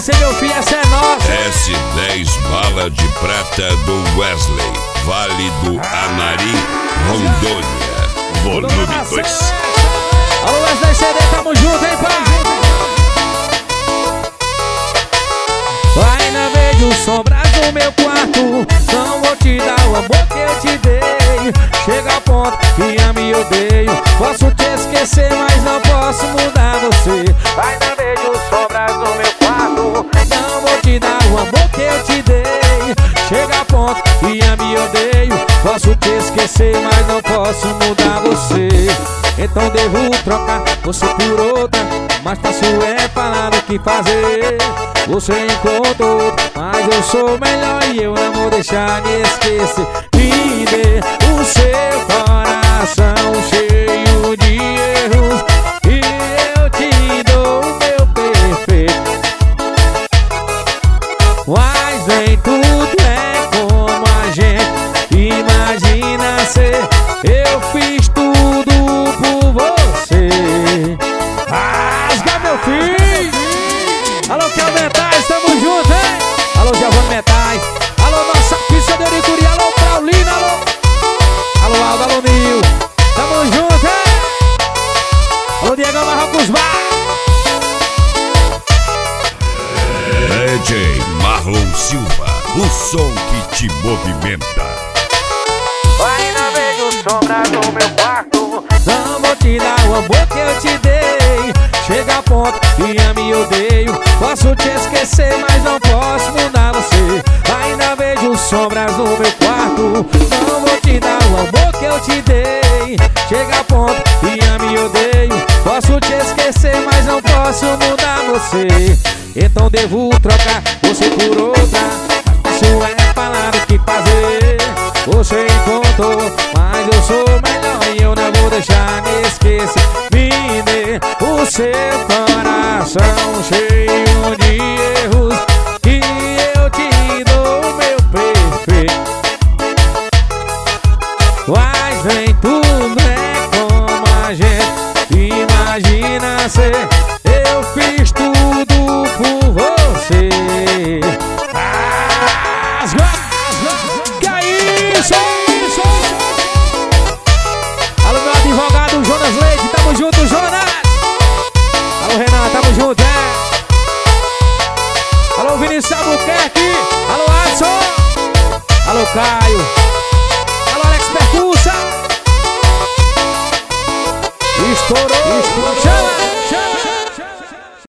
você, meu filho, essa é nossa. S10 Bala de Prata do Wesley, Vale do Anari, Rondônia, volume 2. Alô, Wesley CD, tamo junto, hein, pai? Ainda vejo sombras no meu quarto. Não vou te dar o amor que eu te dei. Chega ao ponto que eu me odeio. Posso te esquecer, mas não posso mudar você. Ainda vejo sombras no meu quarto. Não vou te dar o amor que eu te dei. Chega ao ponto que eu me odeio. Posso te esquecer, mas não posso mudar você. Então devo trocar você por outra. Mais fácil é falar do que fazer. Você encontrou, mas eu sou melhor e eu não vou deixar de esquecer. Me dê o seu coração cheio de erros e eu te dou o meu perfeito. Mas nem tudo é como a gente imagina ser. Eu fiz tudo por você. Rasga, meu filho! Alô, Kel Metais, tamo junto, hein? Alô, Giovanni Metais. Alô, nossa pista de Oricuri. Alô, Paulina, alô. Alô, Aldo, alô, Nil. Tamo junto, hein? Alô, Diego Marrocos Bar. DJ Marlon Silva, o som que te movimenta. Ainda vejo sombras no meu quarto. Não vou te dar o amor que eu te dei. Chega a ponto que eu me odeio. Posso te esquecer, mas não posso mudar você. Ainda vejo sombras no meu quarto. Não vou te dar o amor que eu te dei. Chega a ponto que eu me odeio. Posso te esquecer, mas não posso mudar você. Então devo trocar você por outra. Mas isso é falar o que fazer. Você encontrou, mas eu sou melhor e eu não vou deixar de esquecer. Me dê o seu coração cheio de erros e eu te dou o meu perfeito. Mas nem tudo é como a gente imagina ser. Eu fiz tudo por você. Que é isso? Alô, meu advogado Jonas Leite, tamo junto, Jonas. Alô, Renan, tamo junto, é? Alô, Vinícius Albuquerque. Alô, Adson. Alô, Caio. Alô, Alex Percussa. Estourou. Chama.